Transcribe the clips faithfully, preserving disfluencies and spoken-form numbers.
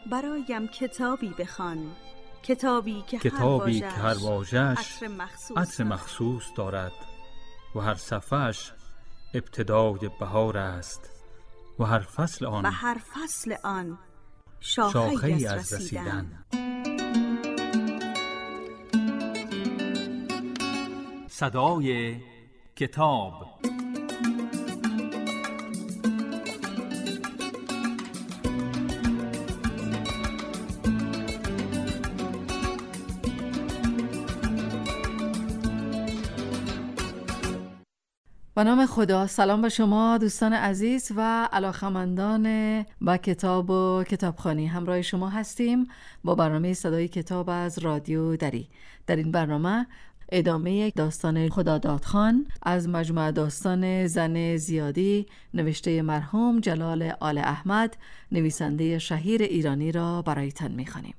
برایم کتابی بخوان، کتابی که کتابی هر که هر واژه‌اش عطر مخصوص, عطر مخصوص دارد و هر صفحه‌اش ابتدای بهار است و هر فصل آن و هر فصل آن شاخه‌ای شاخه‌ای از از رسیدن, رسیدن. صدای کتاب. به نام خدا. سلام به شما دوستان عزیز و علاقه‌مندان به کتاب و کتابخوانی. همراه شما هستیم با برنامه صدای کتاب از رادیو دری. در این برنامه ادامه داستان خداداد خان از مجموعه داستان زن زیادی نوشته مرحوم جلال آل احمد، نویسنده شهیر ایرانی را برایتان می‌خوانیم.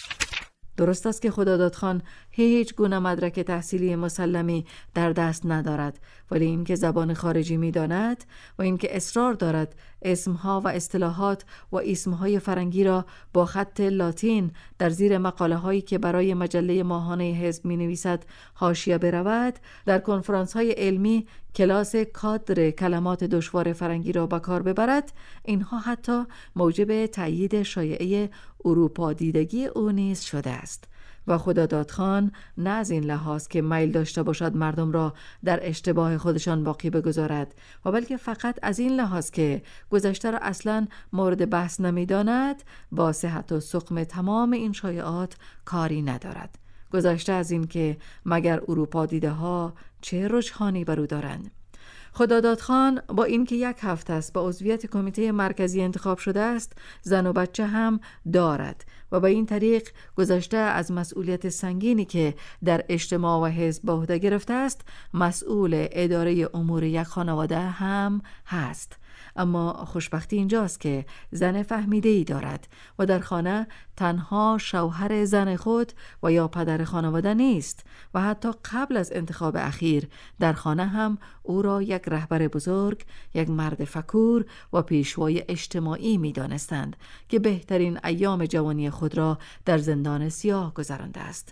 درست است که خداداد خان هیچ گونه مدرک تحصیلی مسلمی در دست ندارد، ولی این که زبان خارجی می داند و این که اصرار دارد اسمها و اصطلاحات و اسمهای فرنگی را با خط لاتین در زیر مقاله هایی که برای مجله ماهانه حزب می نویسد حاشیه برود، در کنفرانس های علمی کلاس کادر کلمات دشوار فرنگی را به کار ببرد، اینها حتی موجب تأیید شایعه اروپا دیدگی او نیز شده است. و خداداد خان نه از این لحاظ که میل داشته باشد مردم را در اشتباه خودشان باقی بگذارد، و بلکه فقط از این لحاظ که گذشته را اصلاً مورد بحث نمی‌داند، با صحت و سقم تمام این شایعات کاری ندارد. گذشته از این که مگر اروپا دیده ها چه رجحانی بر او دارند. خداداد خان با اینکه یک هفته است به عضویت کمیته مرکزی انتخاب شده است، زن و بچه هم دارد و به این طریق گذشته از مسئولیت سنگینی که در اجتماع و حزب به عهده گرفته است، مسئول اداره امور یک خانواده هم هست. اما خوشبختی اینجاست که زن فهمیده‌ای دارد و در خانه تنها شوهر زن خود و یا پدر خانواده نیست و حتی قبل از انتخاب اخیر در خانه هم او را یک رهبر بزرگ، یک مرد فکور و پیشوای اجتماعی می دانستند که بهترین ایام جوانی خود را در زندان سیاه گذرانده است.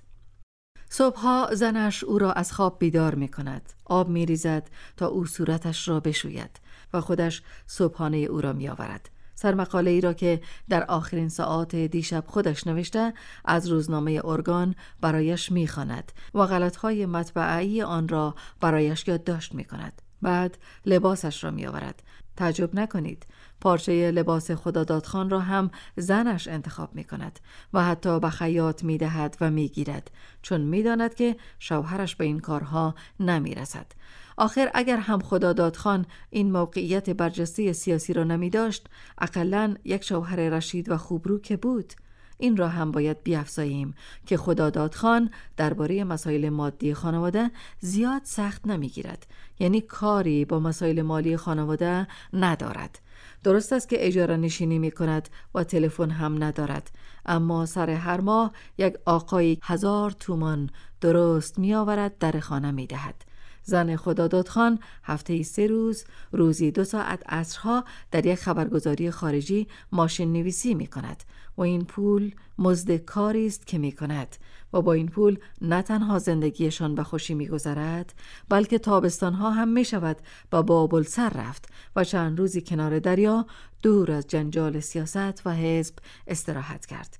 صبحها زنش او را از خواب بیدار می کند، آب می ریزد تا او صورتش را بشوید و خودش صبحانه او را می آورد. سرمقاله ای را که در آخرین ساعات دیشب خودش نوشته از روزنامه ارگان برایش می خواند و غلطهای مطبعی آن را برایش یادداشت می کند. بعد لباسش را می آورد. تعجب نکنید، پارچه لباس خداداد خان را هم زنش انتخاب می کند و حتی به خیاط می دهد و می گیرد، چون می داند که شوهرش به این کارها نمی رسد. آخر اگر هم خداداد خان این موقعیت برجسته سیاسی را نمی داشت، اقلن یک شوهر رشید و خوبرو که بود. این را هم باید بیفزاییم که خداداد خان درباره مسائل مادی خانواده زیاد سخت نمی گیرد، یعنی کاری با مسائل مالی خانواده ندارد. درست است که اجاره نشینی می کند و تلفن هم ندارد، اما سر هر ماه یک آقای هزار تومان درست می آورد در خانه می دهد. زن خداداد خان هفته سه روز روزی دو ساعت عصرها در یک خبرگزاری خارجی ماشین نویسی می کند و این پول مزد کاری است که می کند و با این پول نه تنها زندگیشان به خوشی می گذرد، بلکه تابستانها هم می شود با بابل سر رفت و چند روزی کنار دریا دور از جنجال سیاست و حزب استراحت کرد.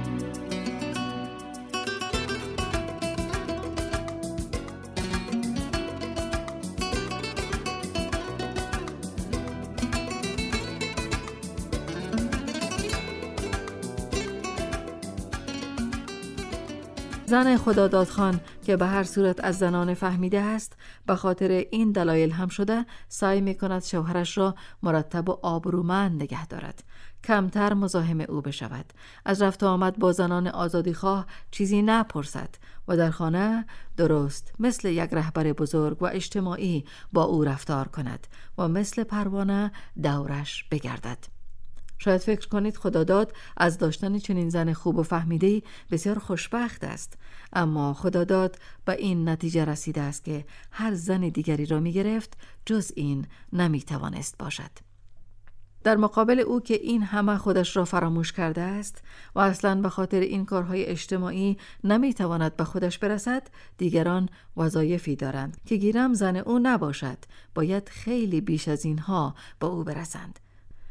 زن خداداد خان که به هر صورت از زنان فهمیده است، به خاطر این دلایل هم شده سعی می کند شوهرش را مرتب و آبرومند نگه دارد، کمتر مزاحم او بشود، از رفت و آمد با زنان آزادیخواه چیزی نپرسد و در خانه درست مثل یک رهبر بزرگ و اجتماعی با او رفتار کند و مثل پروانه دورش بگردد. شاید فکر کنید خداداد از داشتن چنین زن خوب و فهمیده‌ای بسیار خوشبخت است، اما خداداد به این نتیجه رسیده است که هر زن دیگری را می گرفت جز این نمی توانست باشد. در مقابل او که این همه خودش را فراموش کرده است و اصلاً به خاطر این کارهای اجتماعی نمیتواند به خودش برسد، دیگران وظایفی دارند که گیرم زن او نباشد، باید خیلی بیش از اینها به او برسند.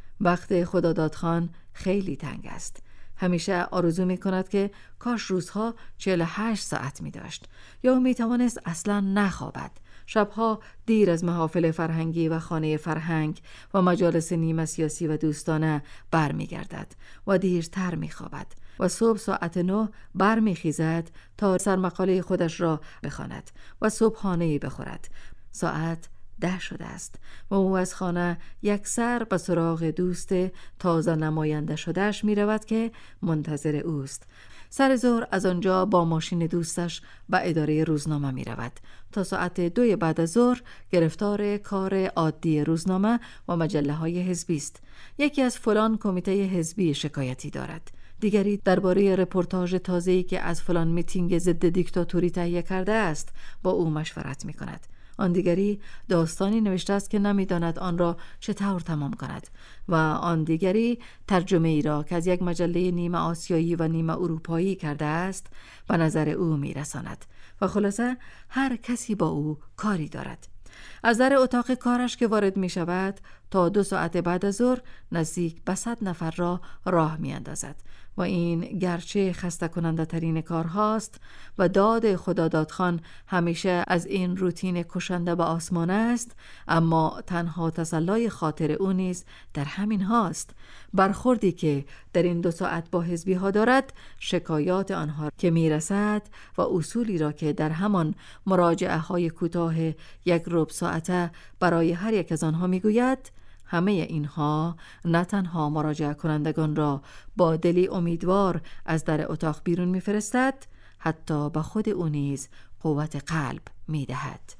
وقت خدادادخان خیلی تنگ است. همیشه آرزو می کند که کاش روزها چهل و هشت ساعت می داشت یا می توانست اصلا نخوابد. شبها دیر از محافل فرهنگی و خانه فرهنگ و مجالس نیمه سیاسی و دوستانه بر می گردد و دیرتر می خوابد و صبح ساعت نه بر می خیزد تا سرمقاله خودش را بخواند و صبحانه‌ای بخورد. ساعت ده شده است و او از خانه یک سر به سراغ دوست تازه نماینده شدهش می رود که منتظر اوست. سر ظهر از آنجا با ماشین دوستش به اداره روزنامه می رود تا ساعت دوی بعد از ظهر گرفتار کار عادی روزنامه و مجله های حزبی است. یکی از فلان کمیته حزبی شکایتی دارد، دیگری درباره رپورتاژ تازه‌ای که از فلان میتینگ ضد دیکتاتوری تهیه کرده است با او مشورت می کند. آن دیگری داستانی نوشته است که نمی‌داند آن را چطور تمام کند و آن دیگری ترجمه ای را که از یک مجله نیمه آسیایی و نیمه اروپایی کرده است به نظر او می‌رساند و خلاصه هر کسی با او کاری دارد. از در اتاق کارش که وارد می شود تا دو ساعت بعد از ظهر نزدیک به صد نفر را راه می اندازد و این گرچه خسته کننده ترین کار هاست و داد خدادادخان همیشه از این روتین کشنده به آسمان است، اما تنها تسلای خاطر او نیز در همین هاست. برخوردی که در این دو ساعت با حزبی ها دارد، شکایات آنها که می رسد و اصولی را که در همان مراجعه های کوتاه یک ربع ساعته برای هر یک از آنها می گوید، همه اینها نه تنها مراجعه کنندگان را با دلی امیدوار از در اتاق بیرون می فرستد، حتی به خود او نیز قوت قلب می دهد.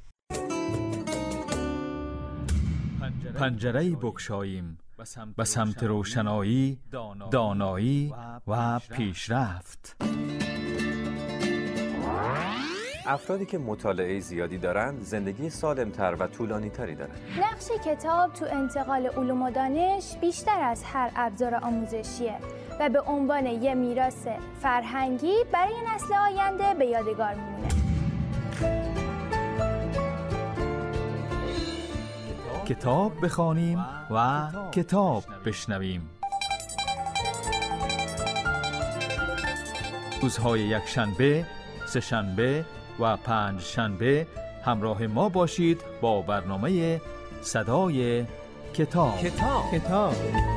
پنجره بگشاییم به سمت روشنایی، دانایی و پیشرفت. افرادی که مطالعه زیادی دارند زندگی سالم‌تر و طولانی‌تری دارند. نقش کتاب تو انتقال علوم و دانش بیشتر از هر ابزار آموزشیه و به عنوان یه میراث فرهنگی برای نسل آینده به یادگار میمونه. کتاب بخوانیم و کتاب بشنویم. روزهای یک شنبه، سه شنبه و پنج شنبه همراه ما باشید با برنامه صدای کتاب. کتاب کتاب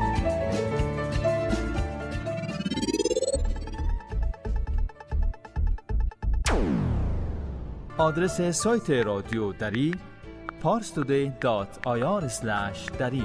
آدرس سایت رادیو دری پارس تودی دات آی آر اسلش دری.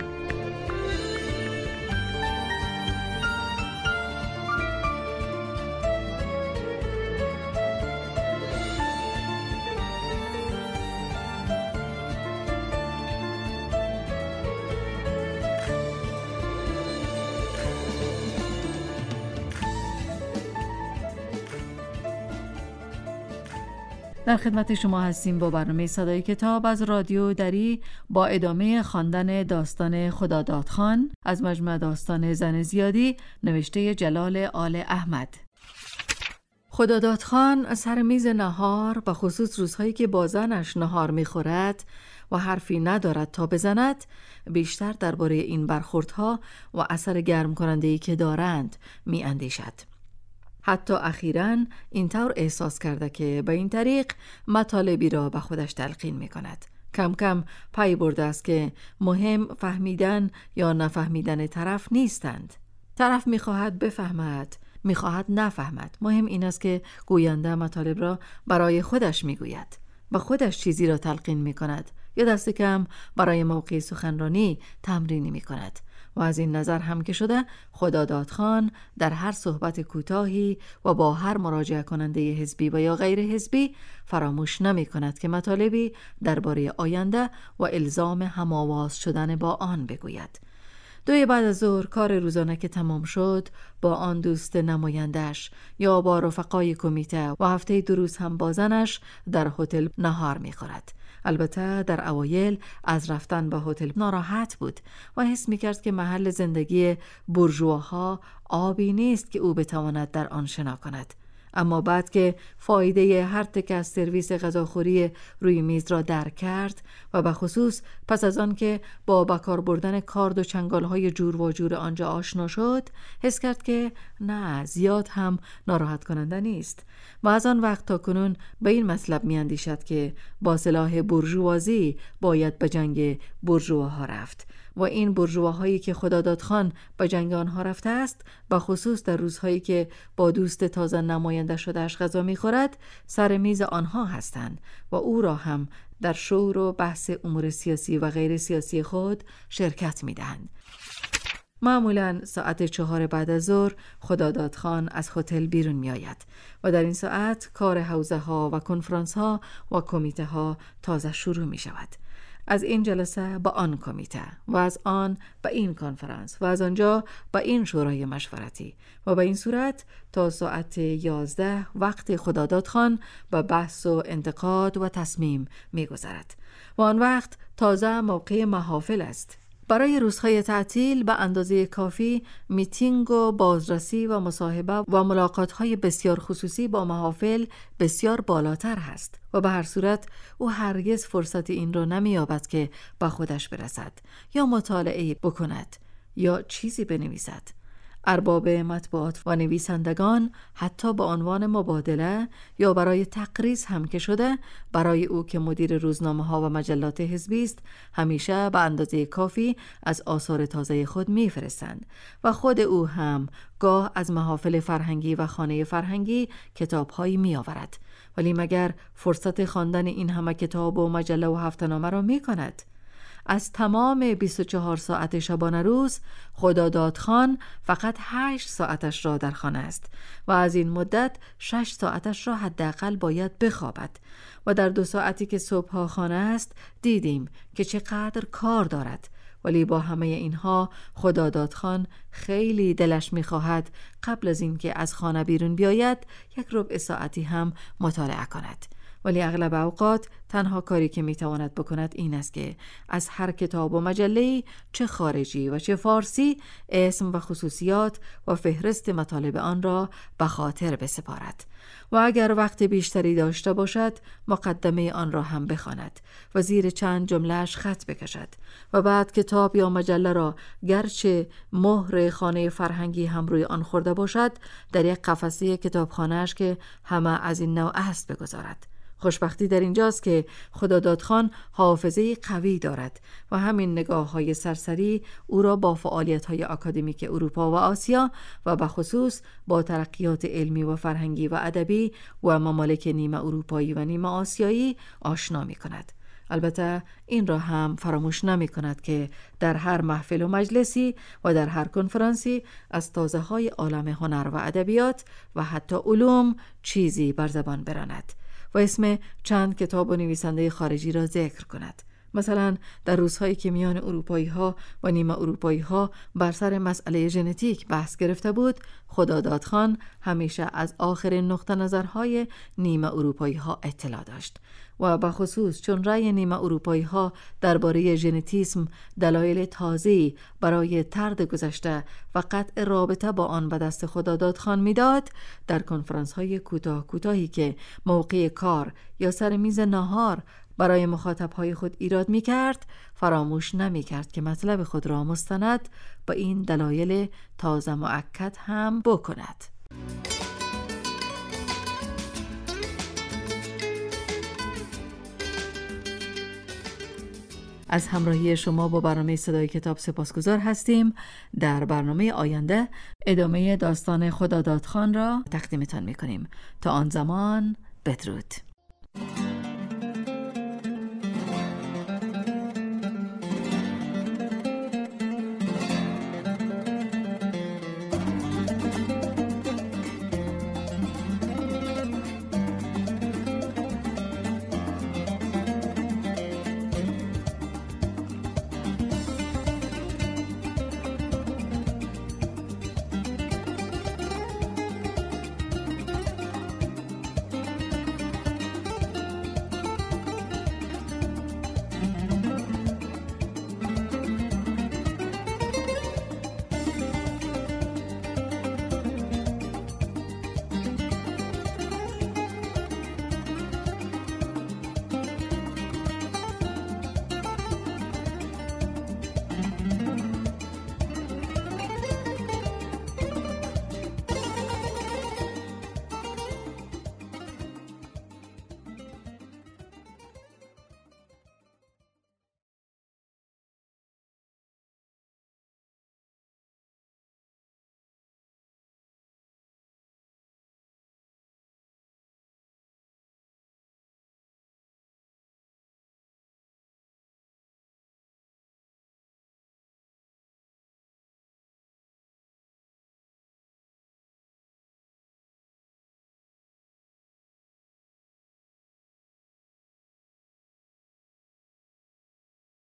در خدمت شما هستیم با برنامه صدای کتاب از رادیو دری با ادامه خواندن داستان خدادادخان از مجموعه داستان زن زیادی نوشته جلال آل احمد. خدادادخان سر میز نهار، به خصوص روزهایی که با زنش نهار میخورد و حرفی ندارد تا بزند، بیشتر درباره این برخوردها و اثر گرم کننده‌ای که دارند می اندیشد. حتی اخیراً اینطور احساس کرده که به این طریق مطالبی را به خودش تلقین می کند. کم کم پی برده است که مهم فهمیدن یا نفهمیدن طرف نیستند. طرف می خواهد بفهمد، می خواهد نفهمد. مهم این است که گوینده مطالب را برای خودش می گوید. به خودش چیزی را تلقین می کند یا دست کم برای موقع سخنرانی تمرینی می کند. و از این نظر هم که شده خدادادخان در هر صحبت کوتاهی و با هر مراجعه کننده حزبی و یا غیر حزبی فراموش نمی کند که مطالبی درباره آینده و الزام هم‌آواز شدن با آن بگوید. دوی بعد از ظهر کار روزانه که تمام شد، با آن دوست نمایندش یا با رفقای کمیته و هفته دو روز هم با زنش در هتل نهار می خورد. البته در اوایل از رفتن به هتل ناراحت بود و حس می‌کرد که محل زندگی بورژواها آبی نیست که او بتواند در آن شنا کند. اما بعد که فایده هر تک از سرویس غذاخوری روی میز را درک کرد و به خصوص پس از آن که با بکار بردن کارد و چنگال‌های جور و جور آنجا آشنا شد، حس کرد که نه، زیاد هم ناراحت کننده نیست و از آن وقت تا کنون به این مطلب می‌اندیشد که با سلاح بورژوازی باید به جنگ بورژواها رفت و این بورژواهایی که خداداد خان به جنگ آنها رفته است، به خصوص در روزهایی که با دوست تازه نماینده شدهش غذا می‌خورد، سر میز آنها هستند و او را هم در شور و بحث امور سیاسی و غیر سیاسی خود شرکت می‌دهند. معمولاً ساعت چهار بعد از ظهر خداداد خان از هتل بیرون می آید و در این ساعت کار حوزه ها و کنفرانس ها و کمیته ها تازه شروع می شود. از این جلسه به آن کمیته و از آن به این کنفرانس و از آنجا به این شورای مشورتی و به این صورت تا ساعت یازده وقت خداداد خان به بحث و انتقاد و تصمیم می گذرد و آن وقت تازه موقع محافل است. برای روزهای تعطیل به اندازه کافی میتینگ و بازرسی و مصاحبه و ملاقات‌های بسیار خصوصی با محافل بسیار بالاتر هست و به هر صورت او هرگز فرصت این را نمی‌یابد که به خودش برسد یا مطالعه بکند یا چیزی بنویسد. ارباب مطبوعات و نویسندگان حتی به عنوان مبادله یا برای تقریض هم که شده، برای او که مدیر روزنامه ها و مجلات حزبی است، همیشه به اندازه کافی از آثار تازه خود میفرستند و خود او هم گاه از محافل فرهنگی و خانه فرهنگی کتاب‌هایی می‌آورد. ولی مگر فرصت خواندن این همه کتاب و مجله و هفته‌نامه را می‌کند؟ از تمام بیست و چهار ساعت شبانه روز خداداد خان فقط هشت ساعتش را در خانه است و از این مدت شش ساعتش را حداقل باید بخوابد و در دو ساعتی که صبحها خانه است دیدیم که چقدر کار دارد. ولی با همه اینها خداداد خان خیلی دلش می‌خواهد قبل از اینکه از خانه بیرون بیاید یک ربع ساعتی هم مطالعه کند. ولی اغلب اوقات تنها کاری که میتواند بکند این است که از هر کتاب و مجله‌ای چه خارجی و چه فارسی اسم و خصوصیات و فهرست مطالب آن را به خاطر بسپارد و اگر وقت بیشتری داشته باشد مقدمه آن را هم بخواند و زیر چند جمله‌اش خط بکشد و بعد کتاب یا مجله را گرچه مهر خانه فرهنگی هم روی آن خورده باشد در یک قفسه کتابخانه‌اش که همه از این نوع است بگذارد. خوشبختی در اینجاست که خداداد خان حافظه قوی دارد و همین نگاه‌های سرسری او را با فعالیت‌های آکادمیک اروپا و آسیا و به خصوص با ترقیات علمی و فرهنگی و ادبی و ممالک نیمه اروپایی و نیمه آسیایی آشنا می‌کند. البته این را هم فراموش نمی کند که در هر محفل و مجلسی و در هر کنفرانسی از تازه‌های عالم هنر و ادبیات و حتی علوم چیزی بر زبان براند و اسم چند کتاب و نویسنده خارجی را ذکر کند. مثلا در روزهایی که میان اروپایی ها و نیمه اروپایی ها بر سر مسئله ژنتیک بحث گرفته بود، خداداد خان همیشه از آخرین نقطه نظرهای نیمه اروپایی ها اطلاع داشت و به خصوص چون رأی نیمه اروپایی ها درباره ژنتیسم دلایل تازه‌ای برای طرد گذشته و قطع رابطه با آن به دست خداداد خان میداد، در کنفرانس های کوتاه کوتاهی که موقع کار یا سر میز ناهار برای مخاطبهای خود ایراد می کرد، فراموش نمی کرد که مطلب خود را مستند با این دلایل تازه مؤکد هم بکند. از همراهی شما با برنامه صدای کتاب سپاسگزار هستیم. در برنامه آینده ادامه داستان خداداد خان را تقدیمتان می کنیم. تا آن زمان بدرود.